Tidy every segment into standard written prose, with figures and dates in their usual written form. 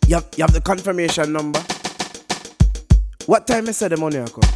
You have the confirmation number. What time is the money I come?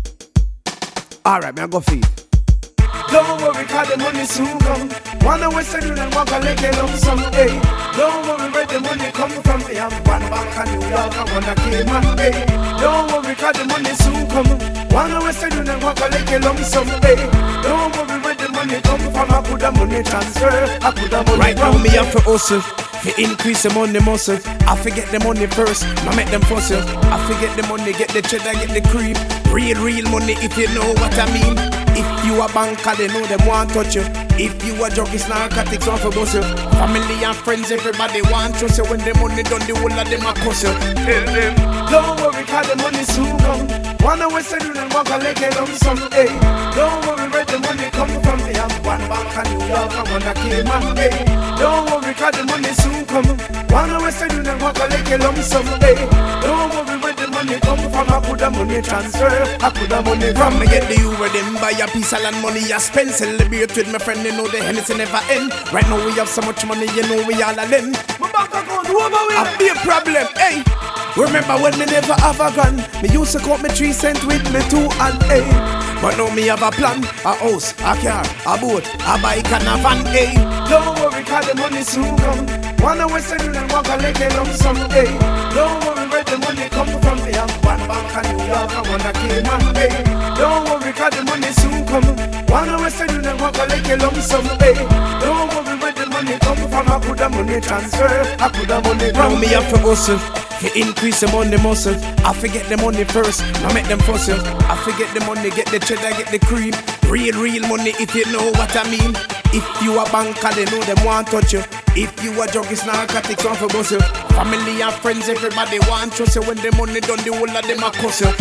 Alright, me I go feed. Don't worry, cause the money soon come. Wanna waste it and walk a leg lump sum, hey. Don't worry, where the money come from. We have one bank in New York, I wanna Cayman, hey. Don't worry, cause the money soon come. Wanna waste it and walk a leg lump sum, hey. Don't worry, where the money come from. I put the money transfer, I put the money. Right now, me have to hustle. To increase the money muscle, I forget the money first, I make them fussle. I forget the money, get the cheddar, get the cream. Real money if you know what I mean. If you a banker, they know them want touch you. If you a junkies, narcotics, want for bust you. Family and friends, everybody want trust you. When the money done, the whole of them a cuss you. Tell them, don't worry, cause the money soon come. Wanna waste it and walk a leg lump sum, hey. Don't worry, where the money come from. We have one bank in New York, I wanna Cayman, hey. Don't worry, cause the money soon come. Wanna waste it and walk a leg lump sum, hey. Don't worry, where the money come from. I put the money transfer, I put the money from. Me get the Uber, them buy a piece of land, money I spend. Celebrate with my friend, you know the Hennessy never end. Right now we have so much money, you know we all a lend. My bank account over with a big problem, hey. Remember when me never have a gun? Me used to cut me 3 cents with me 2 and 8. But now me have a plan, a house, a car, a boat, a bike and a van, hey. Don't worry, cause the money soon come. Wanna waste it and walk a leg lump sum, hey. Don't worry, where the money come from. We have one bank in New York, I wanna Cayman, hey. Don't worry, cause the money soon come. Wanna waste it and walk a leg lump sum, hey. Don't worry, where the money come from. I put the money transfer, I put the money from. Now me have to hustle. To increase the money muscle, I forget the money first, I make them fussle. I forget the money, get the cheddar, get the cream. Real money if you know what I mean. If you a banker, they know them want touch you. If you a junkies, narcotics, want for bust you. Family and friends, everybody want trust you. When the money done, the whole of them a cuss you.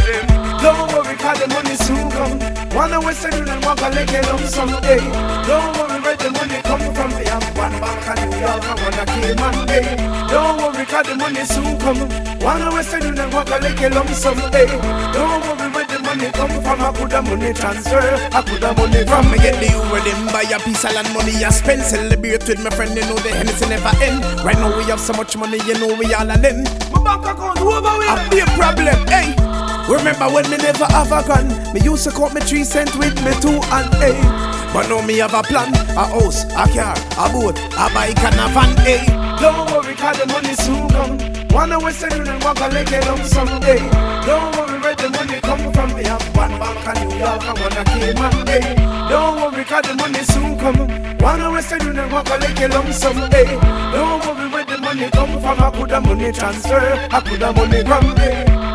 Don't worry, cause the money soon come. Wanna waste it and walk a leg lump sum, hey. Don't worry, where the money come from. We have one bank in New York, I wanna Cayman, hey. Don't worry, cause the money soon come. Wanna waste it and walk a leg lump sum, hey. Don't worry, where the money come from. I put the money transfer, I put the money from. Me get the Uber, them buy a piece of land, money I spend. Celebrate with my friend, you know the Hennessy never end. Right now we have so much money, you know we all a lend. My bank account over with a big problem, hey. Remember when me never have a gun? Me used to cut me 3 cents with me 2 and 8. But now me have a plan, a house, a car, a boat, a bike and a van, hey. Don't worry, cause the money soon come. Wanna waste it and walk a leg lump sum, hey. Don't worry, where the money come from. We have one bank in New York, I wanna Cayman, hey. Don't worry, cause the money soon come. Wanna waste it and walk a leg lump sum, hey. Don't worry, where the money come from. I put the money transfer, I put the money from, hey.